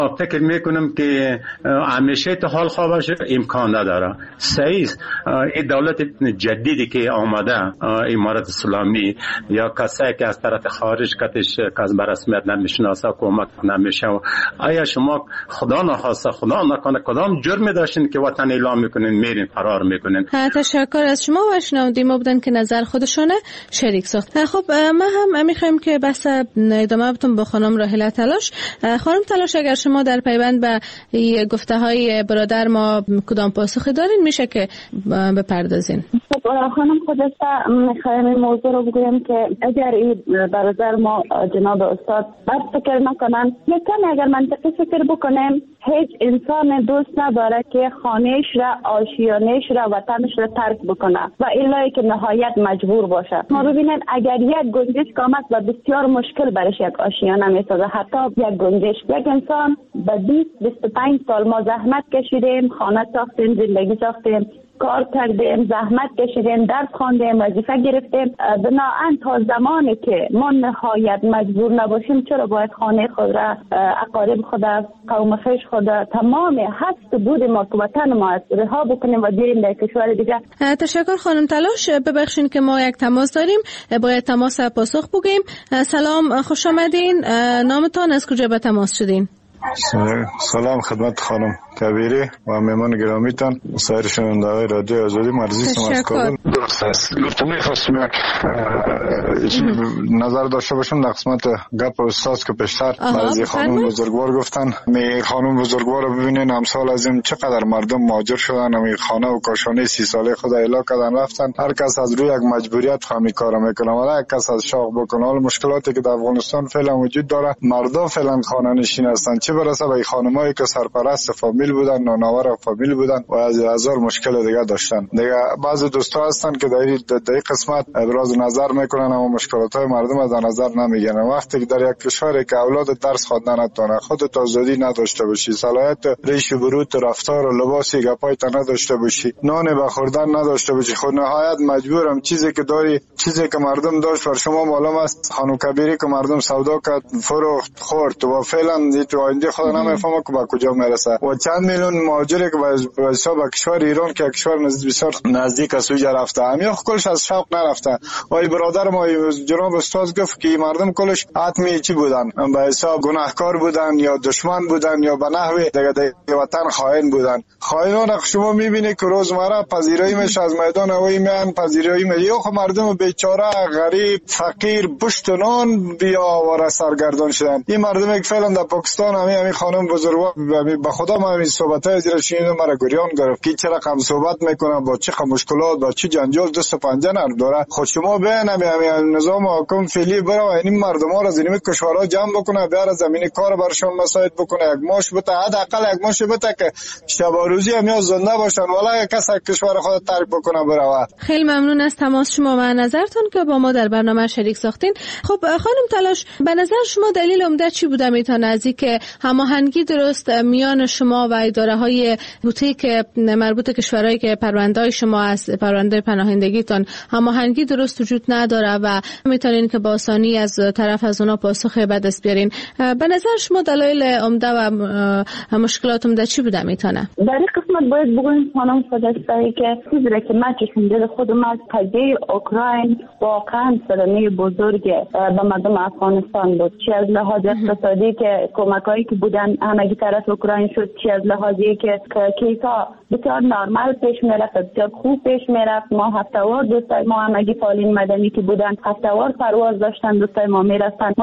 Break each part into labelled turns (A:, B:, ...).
A: فکر میکنم که همیشه تا حال خوابش امکان نداره. صحیح این دولت جدیدی که آمده امارت اسلامی یا کسایی که از طرف خارج کتش کس به رسمیت نمیشناسه کمک نمیشه، آیا شما خدا نخواسته خدا نکنه کدام جرمی داشتین که وطن اعلام میکنین میرین فرار میکنین؟
B: تشکر از شما و شنوندی ما بودن که نظر خودشونه شریک ساخت. خب ما هم میخوایم که بحث ادامه بتون با خانم راحله تلاش. خانم تلاش اگر شما در پیوند به گفته های برادر ما کدام پاسخی دارین میشه که بپردازین؟
C: خانم خودسته میخوایم این موضوع رو بگویم که اگر این برادر ما جناب استاد بد فکر نکنن، یکم اگر منطقی فکر بکنیم، هیچ انسان دوست نداره که خانهش را، آشیانهش را، وطنش را ترک بکنه و الهی که نهایت مجبور باشه. ما ببینید اگر یک گنجشک آمد و بسیار مشکل برش یک آشیانه میسازه، حتی یک گنجشک، یک انسان به 20-25 سال ما زحمت کشیدیم، خانه ساختیم، زندگی ساختیم، کار کردیم، زحمت کشیدیم، درس خواندیم، وظیفه گرفتیم، بناهن تا زمانی که ما نهایت مجبور نباشیم چرا باید خانه خود را، اقارب خود، قوم خویش خود، تمام هست بود ما که وطن ما رها بکنیم و بریم در کشور دیگه.
B: تشکر خانم تلاش. ببخشید که ما یک تماس داریم، باید تماس پاسخ بگیم. سلام، خوش آمدین. نامتان، از کجا به تماس شدین؟
D: سلام خدمت خانم کبیری و مهمان گرامیتان، سایر شنونده‌های رادیو آزادی. مرزی از کابل. درست است. گفتم می‌خواستم یک نظر داشته باشم در قسمت گپ استاد که پیشتر بعضی خانم بزرگوار گفتن. می خانم بزرگوار رو ببینین امسال از این چقدر مردم مهاجر شدن، می خانه و کاشانه 30 ساله خود اعلا کردن رفتن. هر کس از روی یک مجبوریت فهمی کارو میکنه، ولی یک کس از شاق بکنه. حال مشکلاتی که در افغانستان فعلا وجود داره، مردا فعلا خانه نشین هستن، چه برسه به خانمایی که سرپرست فامیل بودن، نانآور فامیل بودن و از هزار مشکل دیگه داشتن. دیگه بعضی دوستا هستن که در این قسمت ابراز نظر میکنن اما مشکلات های مردم از نظر نمیگیرن. وقتی که در یک کشوری که اولاد درس خواندن نتونه، خودت آزادی نداشته باشی، صلاحیت ریش و بروت رفتار و لباسی گپایت نداشته باشی، نان به خوردن نداشته باشی، خود نهایت مجبورم چیزی که داری، چیزی که مردم داشت بر شما معلوم است. خانم کبیری که مردم سودا کرد، فروخت، خورد و فعلا تو آینده خود نمیفهمه که به کجا میرسه. و چند میلیون مهاجری که به حساب کشور ایران که کشور بسیار نزدیک است وجا رفته، همین کلش از شوق نرفته. و برادر ما جناب استاد گفت که مردم کلش حتمی چی بودن، به حساب گناهکار بودن یا دشمن بودن یا به نحوی دیگه وطن خائن بودن. خائنان شما میبینید که روزمره پذیرایی میشه از میدان هوایی میان، پذیرایی میشه. خب مردم بیچاره غریب فقیر پشت نان بیا آواره سرگردان شدن. این مردم که فعلا در پاکستان همین خانم بزرگوار به خدا من این صحبتای زیر شینو مرا گریان گرفت که چه رقم صحبت میکنه، با چه مشکلات، با چه جنجال دست و پنجه نرم داره. خود شما ببین همین نظام حاکم فعلی برای این مردما را از این کشورها جمع بکنه، بیار زمین کار برشون مساعد بکنه، یک ماش بده، حداقل یک ماش بده که شب و روزی هم زنده باشن، ولی کس کشور خود ترک بکنه بره.
B: خیلی ممنون از تماس شما و نظرتون که با ما در برنامه شریک ساختین. خب خانم تلاش، به نظر شما دلیل عمده چی بوده میتونه از اینکه هماهنگی درست میان شما و اداره‌های بوتیک مربوط کشورهایی که پرونده‌های شما از پرونده پناهندگیتون هماهنگی درست وجود نداره و میتونین که با آسانی از طرف از اونا پاسخ به دست بیارین؟ به نظر شما دلایل عمده و مشکلات عمده چی بوده میتونه؟
C: در این قسمت باید بگویم خانم خودسته که چیزی که من چشم خودم از قضیه اوکراین واقعا صدمه بزرگ به مردم افغانستان بود، چه از لحاظ اقتصادی که کمکایی که بودن همگی طرف اوکراین شد، چه از لحاظی که کیسا بسیار نرمال پیش میرفت، بسیار خوب پیش میرفت. ما هفته‌وار دوستای ما همگی فعالین مدنی که بودن هفته‌وار پرواز داشتن، دوستای ما میرفتن.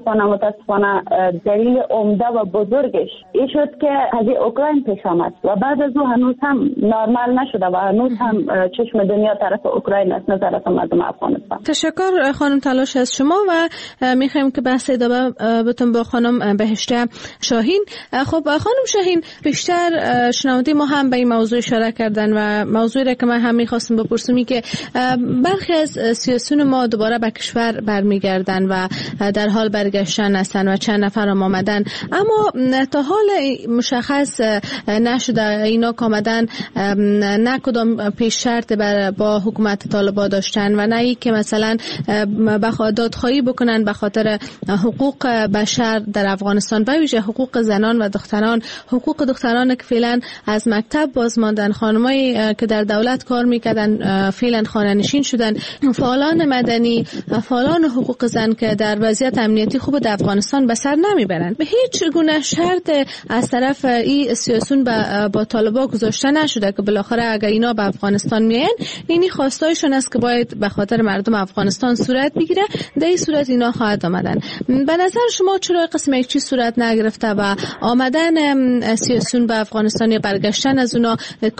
C: متاسفانه دلیل عمده و بزرگش این شد که قضیه اوکراین پیش آمد و بعد از اون هنوز هم نرمال نشده و هنوز هم چشم دنیا طرف اوکراین است نظر از مردم افغانستان.
B: تشکر خانم تلاش از شما و میخوایم که بحث ادامه بتون با خانم بهشته شاهین. خب خانم شاهین، بیشتر شنونده ما هم به این موضوع اشاره کردن و موضوعی را که من هم میخواستم بپرسم که برخی از سیاسیون ما دوباره به کشور برمیگردن و در حال برگشتن هستن و چند نفر هم آمدن، اما تا حال مشخص نشده اینا اینا که آمدن نه کدام پیش شرط با حکومت طالبان داشتن و نه ای که مثلا دادخواهی بکنن به خاطر حقوق بشر در افغانستان، به ویژه حقوق زنان و دختران، حقوق دختران که فعلا از مکتب باز ماندن، خانمایی که در دولت کار میکردن فعلا خانه نشین شدن، فعالان مدنی، فعالان حقوق زن که در وضعیت امنیتی خوب در افغانستان به سر نمیبرند. به هیچ گونه شرط از طرف این سیاسیون با طالبان گذاشته نشده که بالاخره اگر اینا به افغانستان میاین اینی خواستایشون است که باید به خاطر مردم افغانستان صورت بگیره. در این صورت اینا خواهد آمدن. به نظر شما چرا قسم یک چیز صورت نگرفته و آمدن سیاسیون به افغانستان یا برگشتن از اونا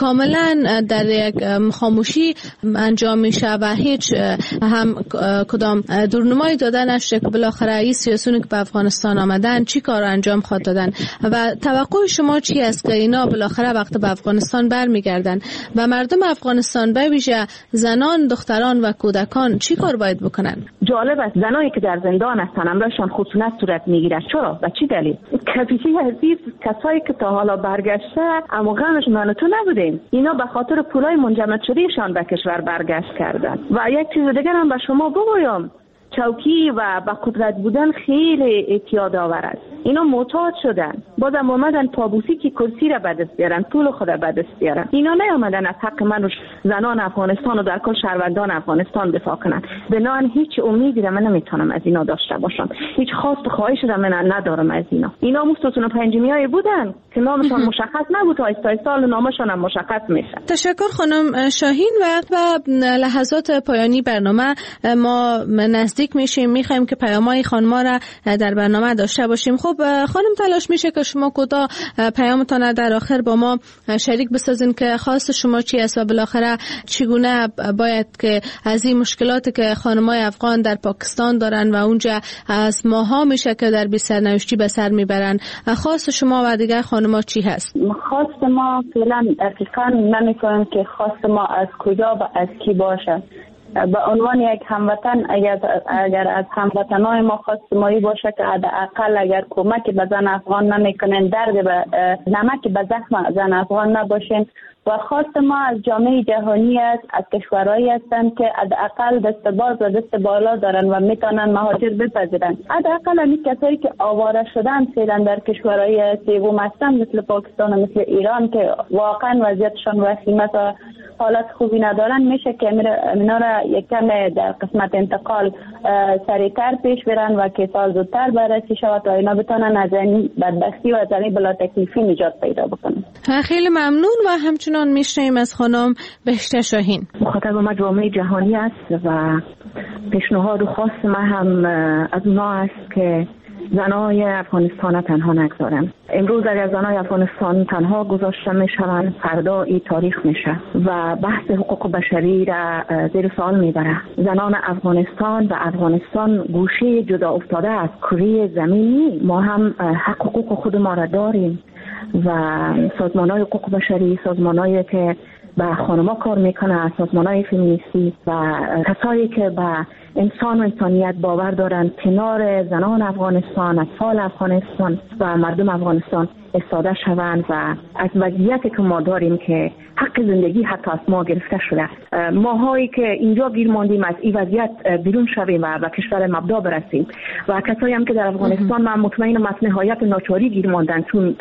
B: کاملا در یک خاموشی انجام میشه و هیچ هم کدام دورنمایی داده نشده که بالاخره این سیاسیون که به افغانستان آمدن چی کار انجام خواهد دادن و توقع شما چی است که اینا بالاخره وقت به افغانستان برمیگردن و مردم افغانستان به ویژه زنان، دختران و کودکان چی کار باید بکنن؟
C: جالب است زنایی که در زندان هستن امرشان خشونت صورت میگیره. چرا؟ به چی دلیل؟ کفیشی عزیز کسایی که تا حالا برگشته اما غمش من تو نبودیم، اینا به خاطر پولای منجمد شدهشان به کشور برگشت کردن. و یک چیز دیگر هم به شما بگویم، چوکی و با قدرت بودن خیلی اعتیاد آور است. اینا معتاد شدن، بازم اومدن پابوسی که کرسی را به دست بیارن، پول خود را به دست بیارن. اینا نیامدن از حق من و زنان افغانستان و در کل شهروندان افغانستان دفاع کنن. بنابراین هیچ امیدی را من نمیتونم از اینا داشته باشم، هیچ خواست خواهش را من ندارم از اینا. اینا مستثنا پنجمیای بودن که نامشان مشخص نبود، آیسته آیسته نامشان هم مشخص میشه.
B: تشکر خانم شاهین. و لحظات پایانی برنامه ما نزدیک میشیم، میخوایم که پیامای خانما را در برنامه داشته باشیم. خب خانم تلاش میشه که شما کوتاه پیامتان در آخر با ما شریک بسازین که خواست شما چی است و بالاخره چگونه باید که از این مشکلاتی که خانمای افغان در پاکستان دارن و اونجا از ماها میشه که در بی سرنوشتی به سر میبرن، خواست شما و دیگر خانما چی هست؟
C: خواست ما فعلا دقیقاً نمی‌کنیم که خواست ما از کجا و از کی باشه. به عنوان یک هموطن اگر از هموطنای ما خواست مایی باشه که حداقل اگر کمک به زن افغان نمیکنن، درد به نمک به زخم زن افغان نباشین. و خواست ما از جامعه جهانی است، از کشورهایی هستند که حداقل دست باز و دست بالا دارن و میتونن مهاجر بپذیرن. حداقل این کسایی که آواره شدن فعلا در کشورهای سوم هستند مثل پاکستان و مثل ایران که واقعا وضعیتشان وخیمه و حالت خوبی ندارن، میشه که اینا را یک کم در قسمت انتقال سریعتر پیش برن و که سال زودتر بررسی شود تا اینا بتونن از این بدبختی و از این بلا تکلیفی نجات پیدا بکنن.
B: خیلی ممنون و همچنان میشنیم از خانم بهشته شاهین.
C: مخاطب ما جامعه جهانی است و پیشنهاد و خواست ما هم از اونا است که زنای افغانستان تنها نگذارن. امروز اگر زنای افغانستان تنها گذاشته میشوند، فردا این تاریخ میشه و بحث حقوق بشری را زیر سوال میبره. زنان افغانستان و افغانستان گوشه جدا افتاده از کره زمینی. ما هم حق حقوق خود ما را داریم و سازمان‌های حقوق بشری، سازمان‌هایی که به خانم‌ها کار میکنه، سازمان‌های فمینیستی و کسایی که به انسان و انسانیت باور دارند کنار زنان افغانستان، اطفال افغانستان و مردم افغانستان استاده شوند و از وضعیتی که ما داریم که حق زندگی حتی از ما گرفته شده، ماهایی که اینجا گیر ماندیم از این وضعیت بیرون شویم و به کشور مبدا برسیم و کسایی هم که در افغانستان من مطمئنم از نهایت ناچاری گیر ماندن چون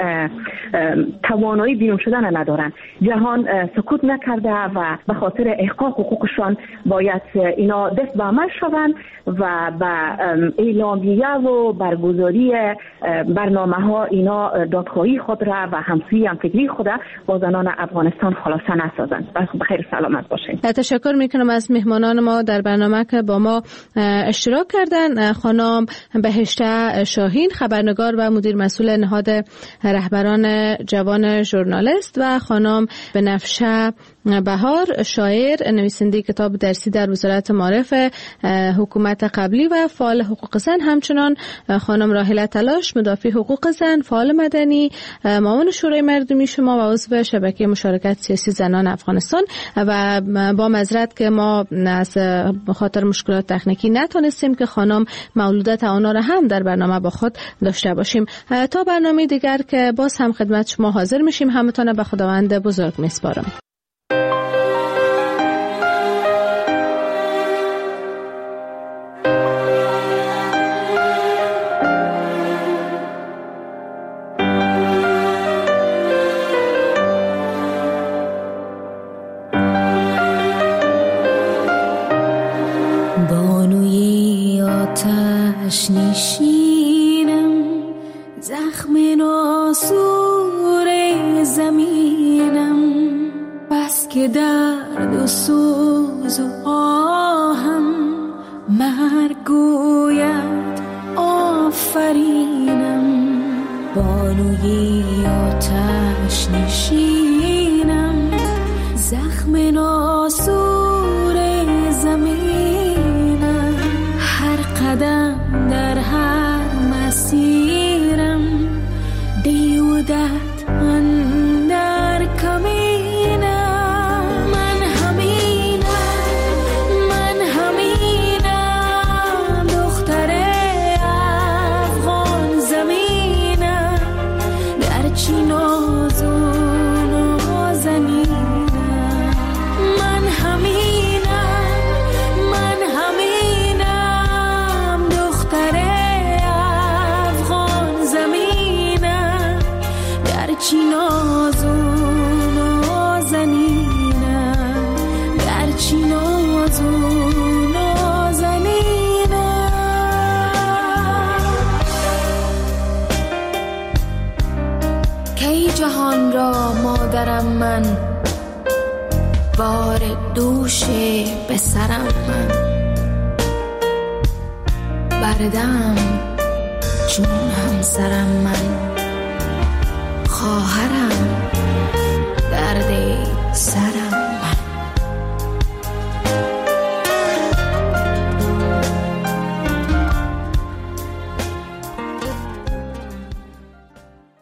C: توانایی بیرون شدن ندارن. جهان سکوت نکرده و به خاطر احقاق حقوقشان باید اینا دست به عمل شوند و به اعلامیه و برگزاری برنامه ها اینا دادخواهی خود را و همسویی همفکری خود را با زنان افغانستان خلاصه نسازند. بخیر سلامت باشین.
B: تشکر میکنم از مهمانان ما در برنامه که با ما اشتراک کردن. خانم بهشته شاهین، خبرنگار و مدیر مسئول نهاد رهبران جوان ژورنالیست و خانم بنفشه بهار، شاعر، نویسنده کتاب درسی در وزارت معارف حکومت قبلی و فعال حقوق زن، همچنان خانم راحله تلاش، مدافع حقوق زن، فعال مدنی، معاون شورای مردمی شما و عضو شبکه مشارکت سیاسی زنان افغانستان. و با معذرت که ما از خاطر مشکلات تکنیکی نتونستیم که خانم مولودت آنها را هم در برنامه با خود داشته باشیم. تا برنامه دیگر که باز هم خدمت شما حاضر میشیم، همتون به خداوند بزرگ میسپارم.
E: بانوی آتش نشینم، زخم ناسور زمینم، بس که درد و سوز و آهم مرگ گوید آفرینم. بانوی آتش نشینم، زخم ناسور زمینم، هر قدم در هر مسیرم دیودت اندر کمینم. من همینم دختر افغان زمینم، در چی ناز و نازنینم. من همینم دختر افغان زمینم، در چی ناز و نازنینم، در چی ناز و نازنینم. کی جهان را مادرم من، بار دوش به سرم من، بردم چون همسرم من.